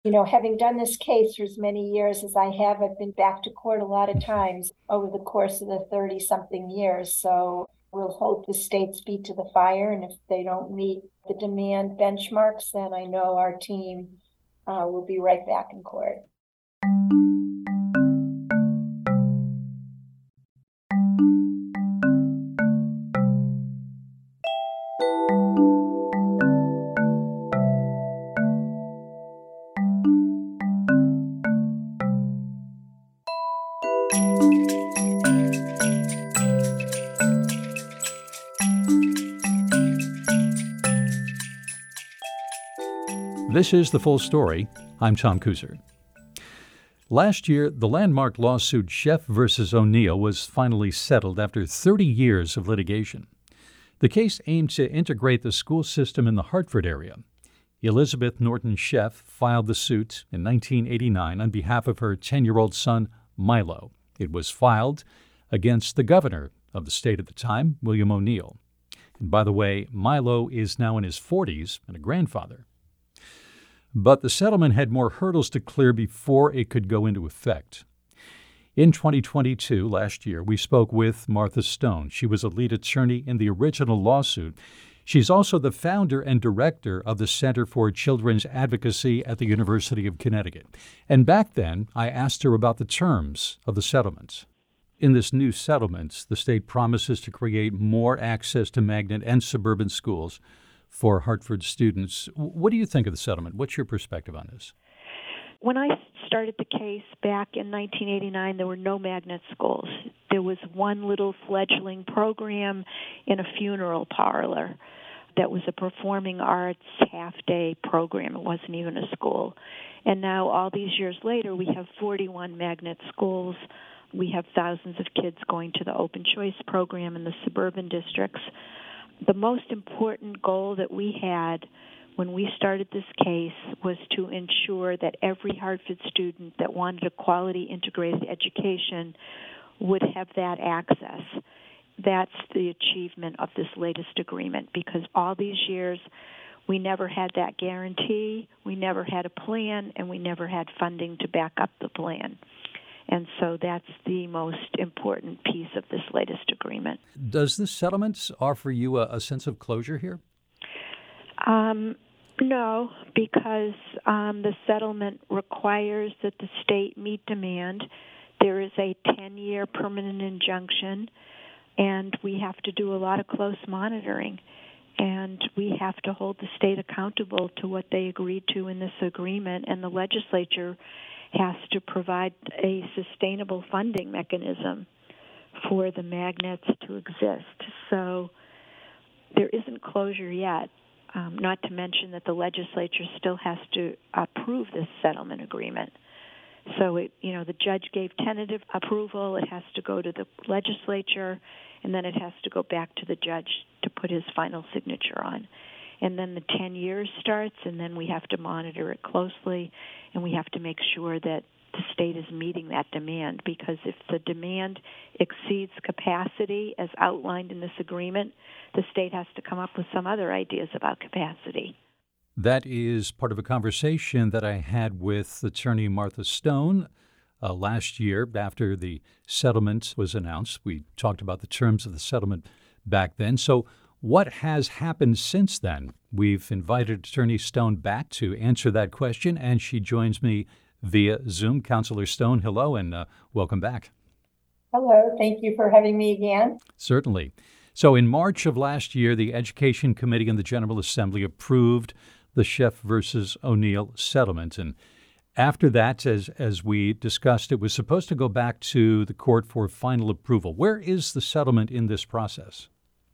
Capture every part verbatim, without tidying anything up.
You know, having done this case for as many years as I have, I've been back to court a lot of times over the course of the thirty-something years. So we'll hold the state's feet to the fire. And if they don't meet the demand benchmarks, then I know our team uh, will be right back in court. This is The Full Story. I'm Tom Kuser. Last year, the landmark lawsuit Sheff versus O'Neill was finally settled after thirty years of litigation. The case aimed to integrate the school system in the Hartford area. Elizabeth Norton Sheff filed the suit in nineteen eighty-nine on behalf of her ten-year-old son, Milo. It was filed against the governor of the state at the time, William O'Neill. And by the way, Milo is now in his forties and a grandfather. But the settlement had more hurdles to clear before it could go into effect. In twenty twenty-two, last year, we spoke with Martha Stone. She was a lead attorney in the original lawsuit. She's also the founder and director of the Center for Children's Advocacy at the University of Connecticut. And back then, I asked her about the terms of the settlement. In this new settlement, the state promises to create more access to magnet and suburban schools for Hartford students. What do you think of the settlement? What's your perspective on this? When I started the case back in nineteen eighty-nine, there were no magnet schools. There was one little fledgling program in a funeral parlor that was a performing arts half-day program. It wasn't even a school. And now, all these years later, we have forty-one magnet schools. We have thousands of kids going to the open choice program in the suburban districts. The most important goal that we had when we started this case was to ensure that every Hartford student that wanted a quality integrated education would have that access. That's the achievement of this latest agreement, because all these years we never had that guarantee, we never had a plan, and we never had funding to back up the plan. And so that's the most important piece of this latest agreement. Does this settlement offer you a, a sense of closure here? Um, no, because um, the settlement requires that the state meet demand. There is a ten-year permanent injunction, and we have to do a lot of close monitoring. And we have to hold the state accountable to what they agreed to in this agreement, and the legislature has to provide a sustainable funding mechanism for the magnets to exist. So there isn't closure yet, um, not to mention that the legislature still has to approve this settlement agreement. So, it, you know, the judge gave tentative approval. It has to go to the legislature, and then it has to go back to the judge to put his final signature on. And then the ten years starts, and then we have to monitor it closely, and we have to make sure that the state is meeting that demand, because if the demand exceeds capacity as outlined in this agreement, the state has to come up with some other ideas about capacity. That is part of a conversation that I had with attorney Martha Stone uh, last year after the settlement was announced. We talked about the terms of the settlement back then. So what has happened since then? We've invited Attorney Stone back to answer that question, and she joins me via Zoom. Counselor Stone, hello, and uh, welcome back. Hello. Thank you for having me again. Certainly. So in March of last year, the Education Committee in the General Assembly approved the Sheff versus O'Neill settlement. And after that, as, as we discussed, it was supposed to go back to the court for final approval. Where is the settlement in this process?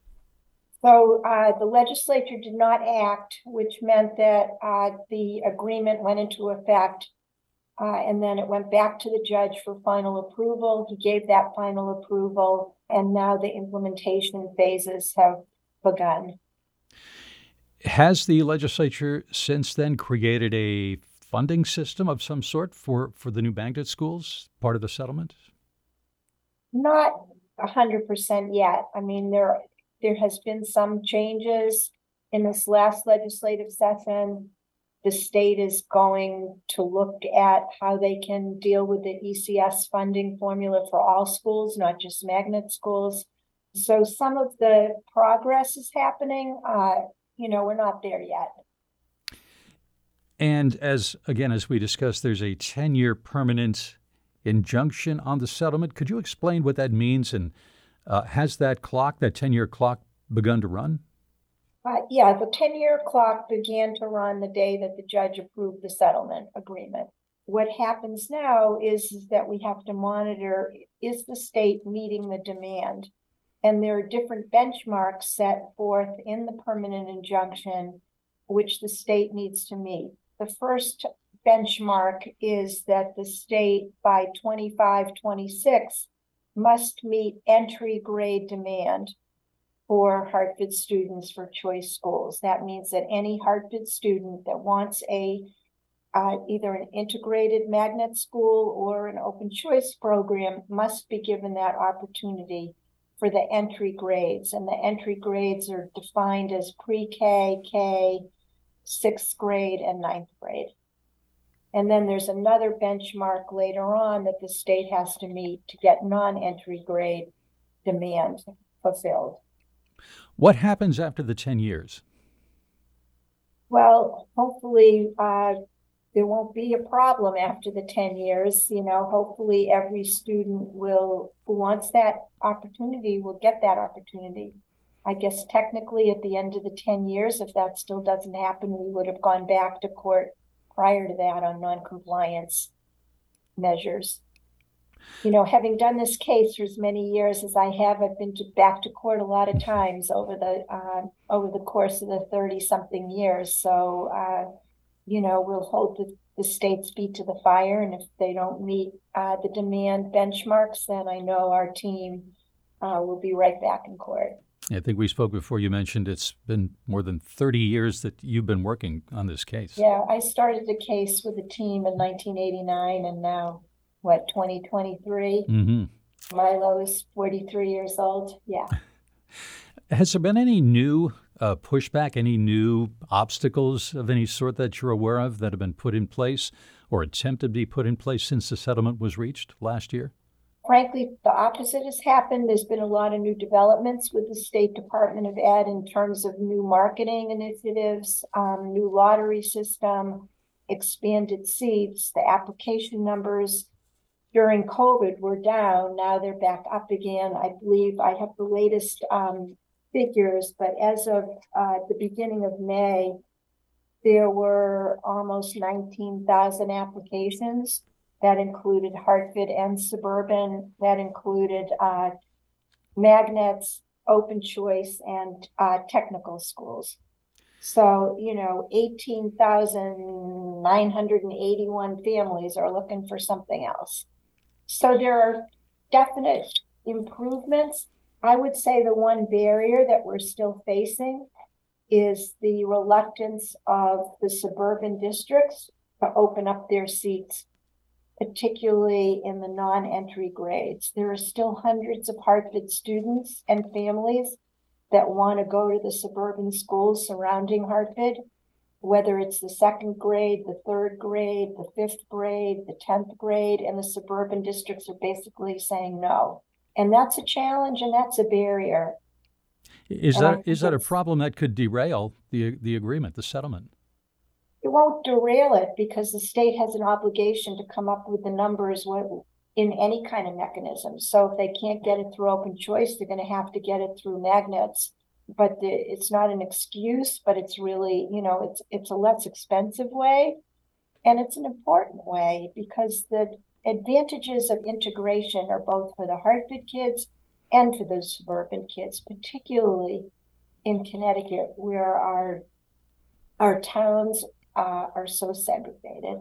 So uh, the legislature did not act, which meant that uh, the agreement went into effect, uh, and then it went back to the judge for final approval. He gave that final approval, and now the implementation phases have begun. Has the legislature since then created a funding system of some sort for, for the new magnet schools, part of the settlement? Not one hundred percent yet. I mean, there There has been some changes in this last legislative session. the state is going to look at how they can deal with the E C S funding formula for all schools, not just magnet schools. So some of the progress is happening. Uh, you know, we're not there yet. And as, again, as we discussed, there's a ten-year permanent injunction on the settlement. Could you explain what that means? And uh, has that clock, that ten-year clock, begun to run? Uh, yeah, the ten-year clock began to run the day that the judge approved the settlement agreement. What happens now is, is that we have to monitor, is the state meeting the demand? And there are different benchmarks set forth in the permanent injunction, which the state needs to meet. The first benchmark is that the state by twenty-five twenty-six must meet entry grade demand for Hartford students for choice schools. That means that any Hartford student that wants a uh, either an integrated magnet school or an open choice program must be given that opportunity for the entry grades. And the entry grades are defined as pre-K, K, sixth grade, and ninth grade. And then there's another benchmark later on that the state has to meet to get non-entry grade demand fulfilled. What happens after the ten years? Well, hopefully uh, there won't be a problem after the ten years. You know, hopefully every student will, who wants that opportunity, will get that opportunity. I guess technically at the end of the ten years, if that still doesn't happen, we would have gone back to court prior to that on noncompliance measures. You know, having done this case for as many years as I have, I've been to, back to court a lot of times over the uh, over the course of the thirty-something years. So, uh, you know, we'll hold the, the state's feet to the fire, and if they don't meet uh, the demand benchmarks, then I know our team uh, will be right back in court. I think we spoke before. You mentioned it's been more than thirty years that you've been working on this case. Yeah, I started the case with a team in nineteen eighty-nine, and now, what, twenty twenty-three? Mm-hmm. Milo is forty-three years old. Yeah. Has there been any new uh, pushback, any new obstacles of any sort that you're aware of that have been put in place or attempted to be put in place since the settlement was reached last year? Frankly, the opposite has happened. There's been a lot of new developments with the State Department of Ed in terms of new marketing initiatives, um, new lottery system, expanded seats. The application numbers during COVID were down. Now they're back up again. I believe I have the latest um, figures, but as of uh, the beginning of May, there were almost nineteen thousand applications. That included Hartford and suburban. That included uh, magnets, open choice, and uh, technical schools. So, you know, eighteen thousand nine hundred eighty-one families are looking for something else. So there are definite improvements. I would say the one barrier that we're still facing is the reluctance of the suburban districts to open up their seats, particularly in the non-entry grades. There are still hundreds of Hartford students and families that want to go to the suburban schools surrounding Hartford, whether it's the second grade, the third grade, the fifth grade, the tenth grade, and the suburban districts are basically saying no. And that's a challenge and that's a barrier. Is that is that a problem that could derail the the agreement, the settlement? It won't derail it because the state has an obligation to come up with the numbers in any kind of mechanism. So if they can't get it through open choice, they're going to have to get it through magnets. But the, it's not an excuse, but it's really, you know, it's it's a less expensive way. And it's an important way because the advantages of integration are both for the Hartford kids and for the suburban kids, particularly in Connecticut, where our our towns uh, are so segregated.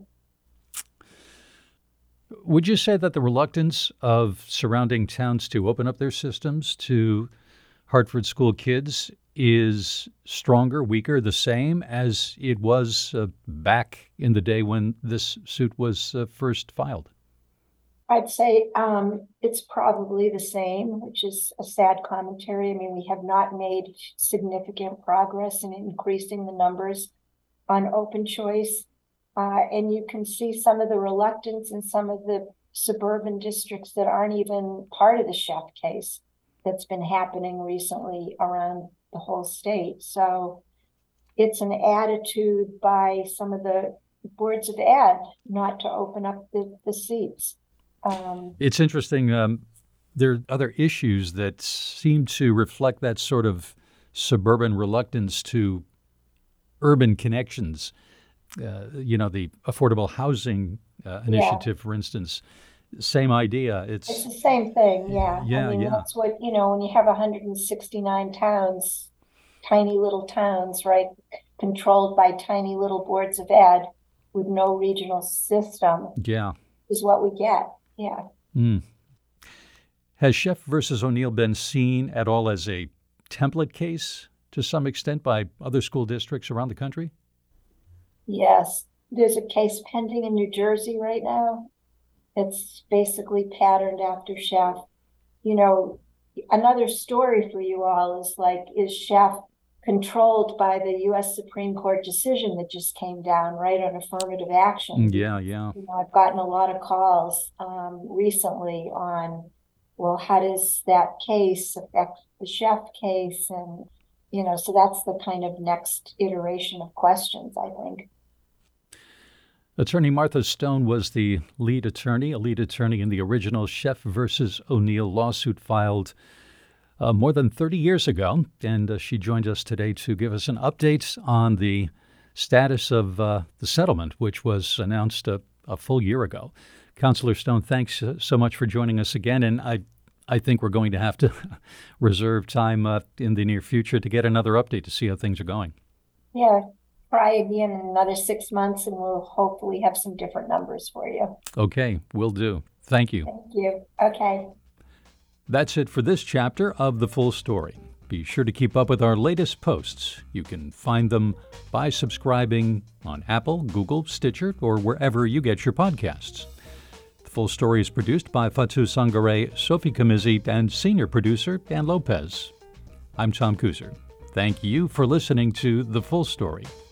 Would you say that the reluctance of surrounding towns to open up their systems to Hartford school kids is stronger, weaker, the same as it was uh, back in the day when this suit was uh, first filed? I'd say um, it's probably the same, which is a sad commentary. I mean, we have not made significant progress in increasing the numbers on open choice. Uh, and you can see some of the reluctance in some of the suburban districts that aren't even part of the Sheff case that's been happening recently around the whole state. So it's an attitude by some of the boards of ed not to open up the, the seats. Um, it's interesting. Um, there are other issues that seem to reflect that sort of suburban reluctance to urban connections. Uh, you know, the affordable housing uh, initiative, yeah. for instance, same idea. It's, it's the same thing, yeah. Yeah, I mean, yeah. That's what, you know, when you have one hundred sixty-nine towns, tiny little towns, right, controlled by tiny little boards of ed with no regional system, yeah, is what we get, yeah. Mm. Has Sheff versus O'Neill been seen at all as a template case to some extent by other school districts around the country? Yes, there's a case pending in New Jersey right now. It's basically patterned after Sheff. You know, another story for you all is like, is Sheff controlled by the U S Supreme Court decision that just came down, right, on affirmative action? Yeah, yeah. You know, I've gotten a lot of calls um, recently on, well, how does that case affect the Sheff case? And, you know, so that's the kind of next iteration of questions, I think. Attorney Martha Stone was the lead attorney, a lead attorney in the original Sheff versus O'Neill lawsuit filed uh, more than thirty years ago. And uh, she joined us today to give us an update on the status of uh, the settlement, which was announced a, a full year ago. Counselor Stone, thanks uh, so much for joining us again. And I I think we're going to have to reserve time uh, in the near future to get another update to see how things are going. Yeah. Try again in another six months and we'll hopefully have some different numbers for you. Okay, will do. Thank you. Thank you. Okay. That's it for this chapter of The Full Story. Be sure to keep up with our latest posts. You can find them by subscribing on Apple, Google, Stitcher, or wherever you get your podcasts. The Full Story is produced by Fatu Sangare, Sophie Camizzi, and senior producer Dan Lopez. I'm Tom Kuser. Thank you for listening to The Full Story.